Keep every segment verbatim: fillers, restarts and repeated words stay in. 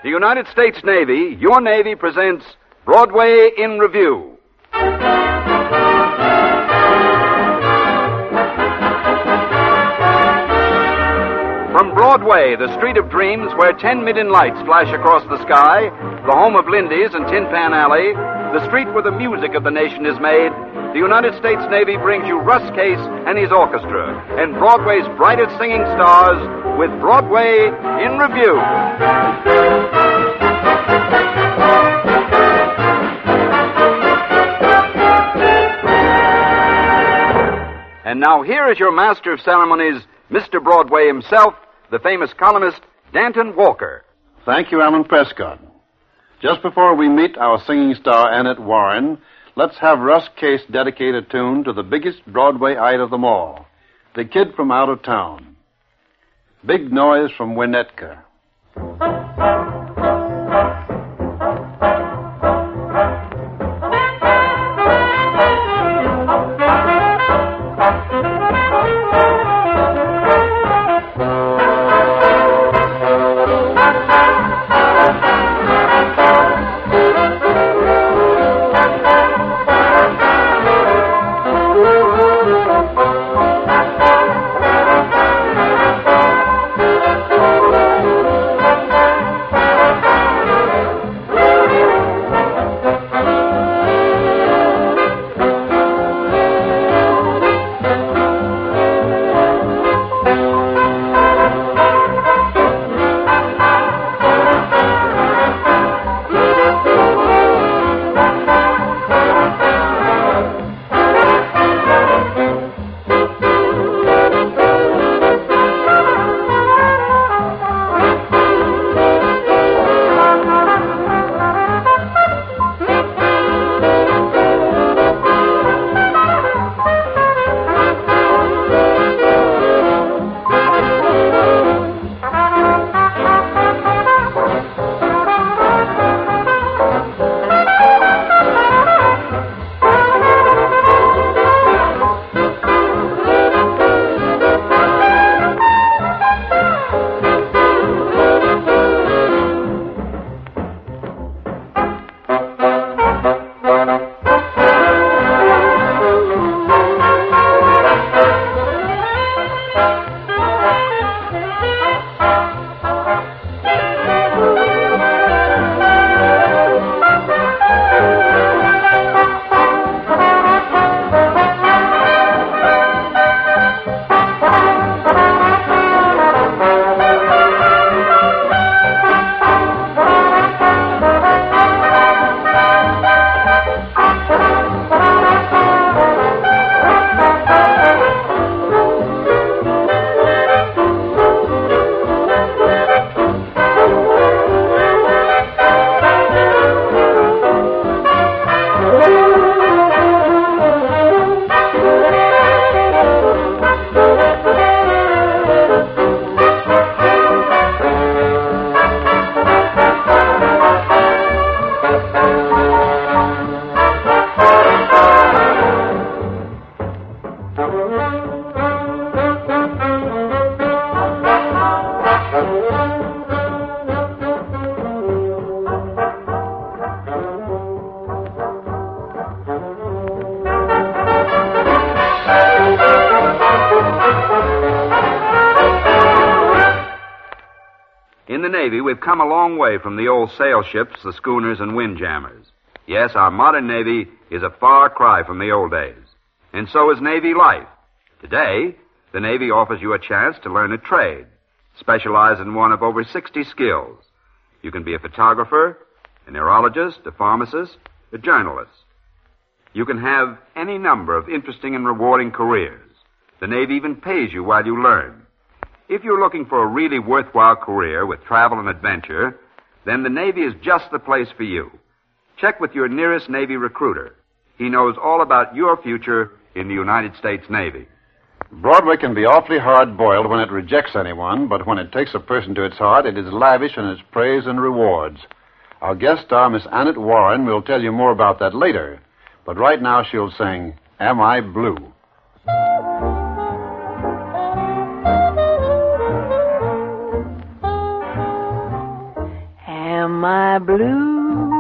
The United States Navy, your Navy, presents Broadway in Review. From Broadway, the street of dreams where ten million lights flash across the sky, the home of Lindy's and Tin Pan Alley, the street where the music of the nation is made, the United States Navy brings you Russ Case and his orchestra and Broadway's brightest singing stars with Broadway in Review. And now here is your master of ceremonies, Mister Broadway himself, the famous columnist, Danton Walker. Thank you, Alan Prescott. Just before we meet our singing star, Annette Warren, let's have Russ Case dedicate a tune to the biggest Broadway-ite of them all, The Kid from Out of Town. Big Noise from Winnetka. In the Navy, we've come a long way from the old sail ships, the schooners, and windjammers. Yes, our modern Navy is a far cry from the old days. And so is Navy life. Today, the Navy offers you a chance to learn a trade, specialize in one of over sixty skills. You can be a photographer, a neurologist, a pharmacist, a journalist. You can have any number of interesting and rewarding careers. The Navy even pays you while you learn. If you're looking for a really worthwhile career with travel and adventure, then the Navy is just the place for you. Check with your nearest Navy recruiter. He knows all about your future in the United States Navy. Broadway can be awfully hard-boiled when it rejects anyone, but when it takes a person to its heart, it is lavish in its praise and rewards. Our guest star, Miss Annette Warren, will tell you more about that later. But right now she'll sing, Am I Blue? Am Am I blue?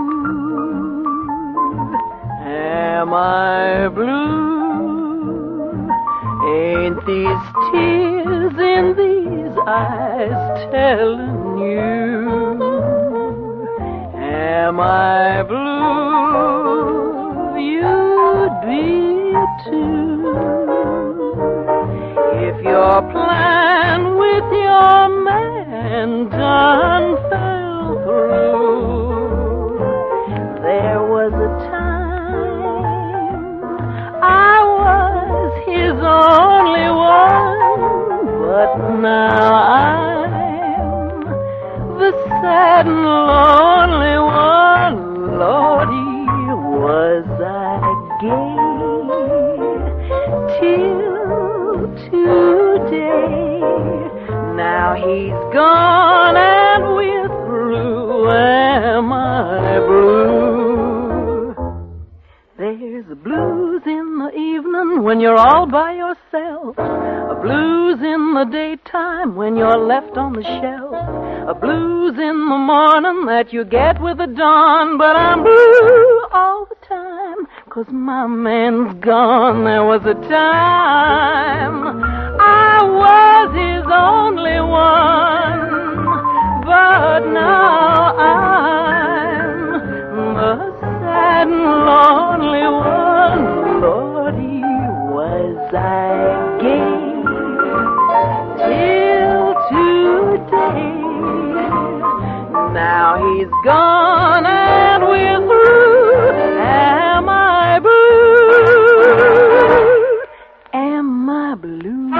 Am I blue? Ain't these tears in these eyes telling you? Am I blue? You'd be too. If your plan with your man done fell through, there was a time I was his only one, but now I'm the sad and lonely one. Lordy, was I gay till today? Now he's gone and we're through. Am I blue? There's blues in the evening when you're all by yourself, a blues in the daytime when you're left on the shelf, a blues in the morning that you get with the dawn. But I'm blue all the time, 'cause my man's gone. There was a time I was his only one, but now I'm the sad and lonely one. Lordy, was I gay till today? Now he's gone and we're through. Am I blue? Am I blue?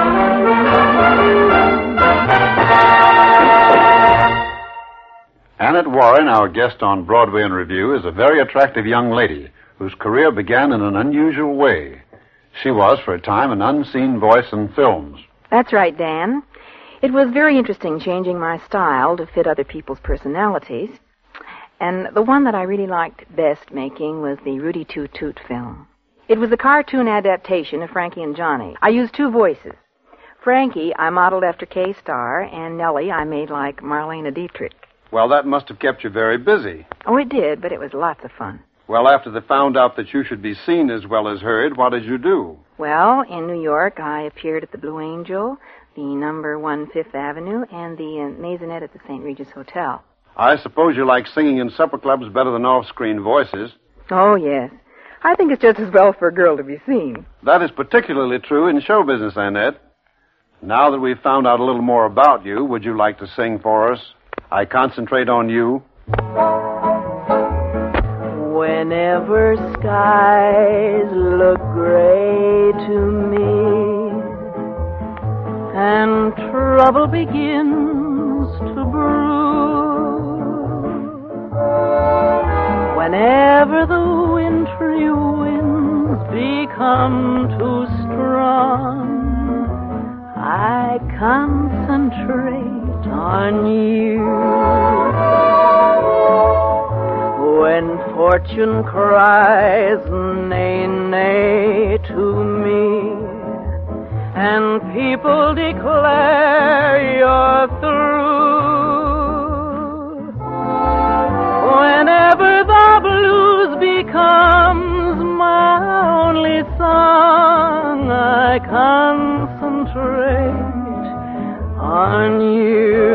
Annette Warren, our guest on Broadway in Review, is a very attractive young lady whose career began in an unusual way. She was, for a time, an unseen voice in films. That's right, Dan. It was very interesting changing my style to fit other people's personalities. And the one that I really liked best making was the Rudy Toot Toot film. It was a cartoon adaptation of Frankie and Johnny. I used two voices. Frankie I modeled after K-Star, and Nellie I made like Marlene Dietrich. Well, that must have kept you very busy. Oh, it did, but it was lots of fun. Well, after they found out that you should be seen as well as heard, what did you do? Well, in New York, I appeared at the Blue Angel, the number one Fifth Avenue, and the uh, Maisonette at the Saint Regis Hotel. I suppose you like singing in supper clubs better than off-screen voices. Oh, yes. I think it's just as well for a girl to be seen. That is particularly true in show business, Annette. Now that we've found out a little more about you, would you like to sing for us? I Concentrate on You. Whenever skies look gray to me and trouble begins to brew, whenever the wintry winds become too strong, I concentrate on you. When fortune cries nay, nay to me, and people declare you're through, whenever the blues becomes my only song, I concentrate on you,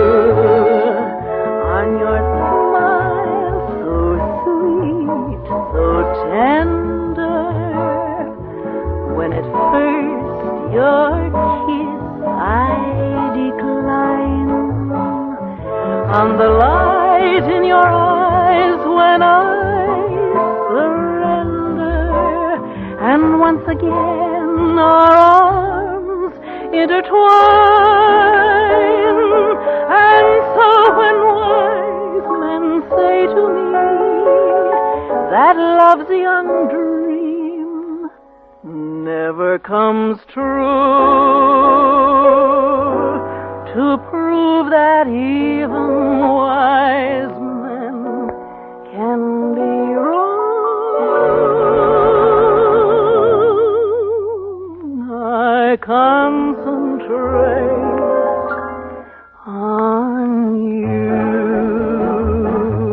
on your smile so sweet, so tender. When at first your kiss I decline, on the light in your eyes when I surrender, and once again our arms intertwine. And so when wise men say to me that love's young dream never comes true, to prove that even wise men can be wrong, I concentrate on you.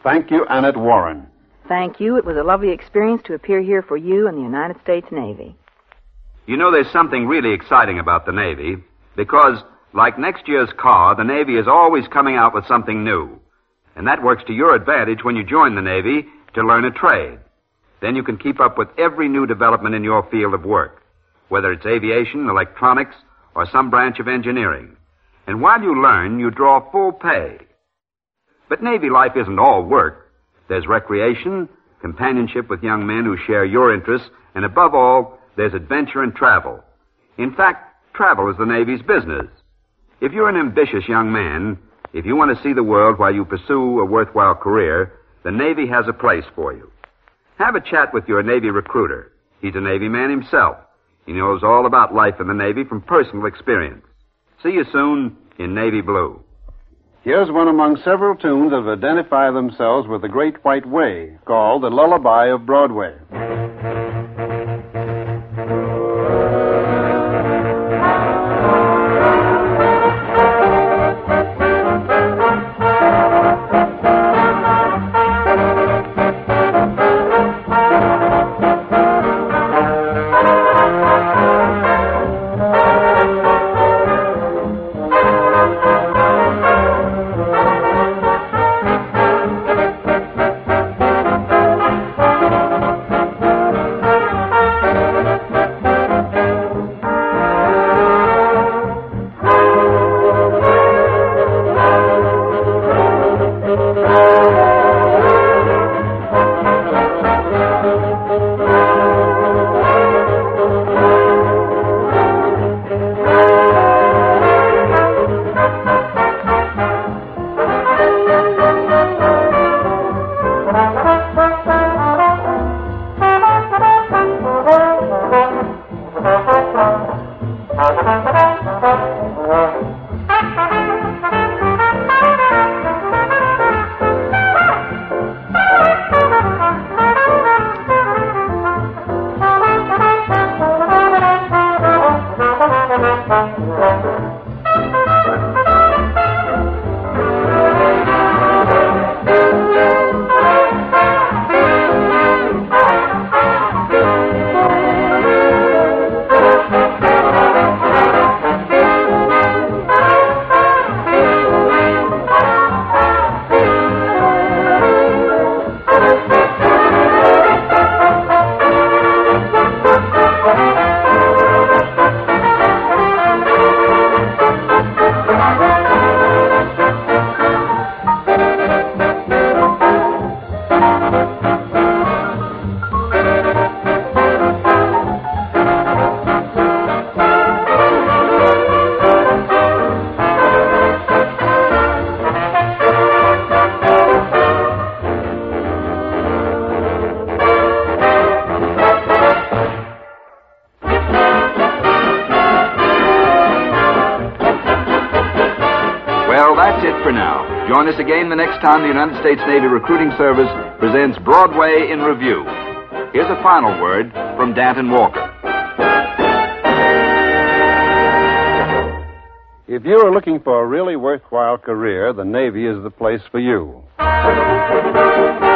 Thank you, Annette Warren. Thank you. It was a lovely experience to appear here for you in the United States Navy. You know, there's something really exciting about the Navy, because, like next year's car, the Navy is always coming out with something new. And that works to your advantage when you join the Navy to learn a trade. Then you can keep up with every new development in your field of work, whether it's aviation, electronics, or some branch of engineering. And while you learn, you draw full pay. But Navy life isn't all work. There's recreation, companionship with young men who share your interests, and above all, there's adventure and travel. In fact, travel is the Navy's business. If you're an ambitious young man, if you want to see the world while you pursue a worthwhile career, the Navy has a place for you. Have a chat with your Navy recruiter. He's a Navy man himself. He knows all about life in the Navy from personal experience. See you soon in Navy Blue. Here's one among several tunes that identify themselves with the Great White Way, called The Lullaby of Broadway. Join us again the next time the United States Navy Recruiting Service presents Broadway in Review. Here's a final word from Danton Walker. If you're looking for a really worthwhile career, the Navy is the place for you.